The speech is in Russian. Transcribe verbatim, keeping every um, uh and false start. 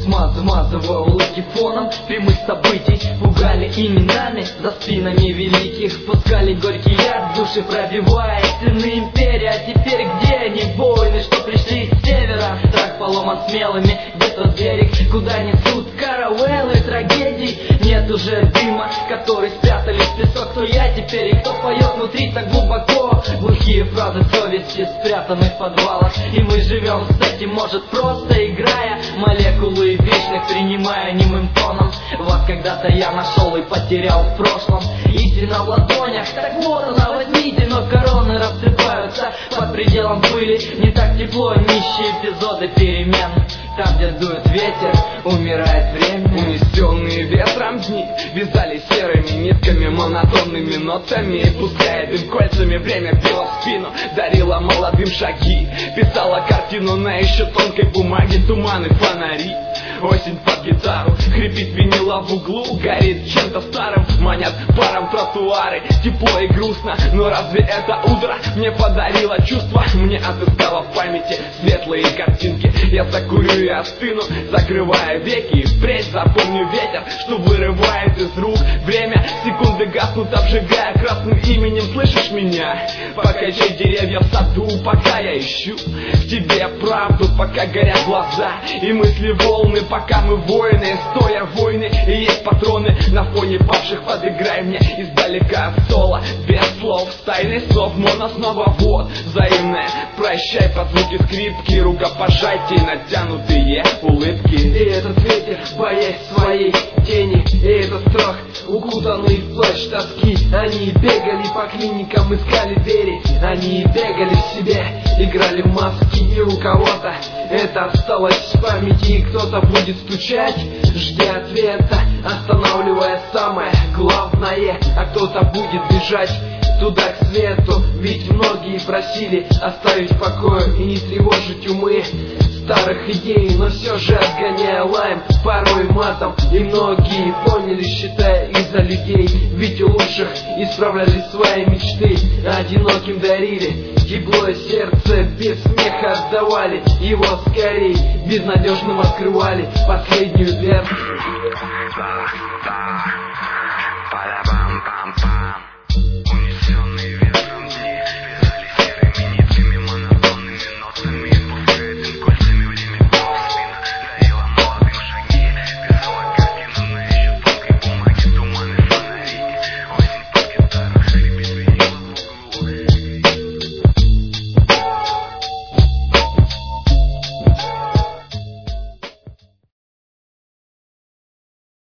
Смазывая улыбки фоном прямых событий, пугали именами за спинами великих, пускали горький яд в души, пробивая стены империи. А теперь где они, воины, что пришли с севера? Страх поломан смелыми, где тот берег, куда несут каравеллы трагедий. Нет уже дыма, который спрятали в песок. Кто я теперь и кто поет внутри так глубоко? Глухие фразы совести спрятаны в подвалах, и мы живем с этим, может, просто играя молекулы вечных, принимая немым тоном. Вас когда-то я нашел и потерял в прошлом. Истина в ладонях, так вот она, возьмите. Но короны рассыпаются под пределом пыли. Не так тепло, нищие эпизоды перемен. Там, где дует ветер, умирает время. Унесенные ветром дни вязали серыми нитками, монотонными нотами. Пуская дым кольцами, время било в спину, дарило молодым шаги. Писала картину на еще тонкой бумаге, туманы, фонари. Осень под гитару, хрипит винила в углу, горит чем-то старым, манят паром тротуары. Тепло и грустно, но разве это утро мне подарило чувство? Мне отыскало в памяти светлые картинки. Я закурю и остыну, закрывая веки, и впредь запомню ветер, что вырывает из рук время. Секунды гаснут, обжигая красным именем. Слышишь меня? Покачай деревья в саду, пока я ищу в тебе правду, пока горят глаза и мысли волны. Пока мы воины, стоя войны, и есть патроны на фоне павших. Подыграй мне издалека соло, без слов, с тайной слов. Моно снова вот, взаимное прощай под звуки скрипки, рукопожатий, натянутые улыбки. И этот ветер, боясь своей тени, и этот страх, укутанный в плащ тоски. Они бегали по клиникам, искали двери, они бегали в себе, играли в маски. И у кого-то это осталось в памяти, и кто-то будет стучать, ждя ответа, останавливая самое главное. А кто-то будет бежать туда к свету, ведь многие просили оставить в покое и не тревожить умы старых идей, но все же отгоняя лаем, порой матом. И многие поняли, считая из-за людей, ведь у лучших исправляли свои мечты, одиноким дарили теплое сердце, без смеха отдавали его скорей, безнадежным открывали последнюю дверь.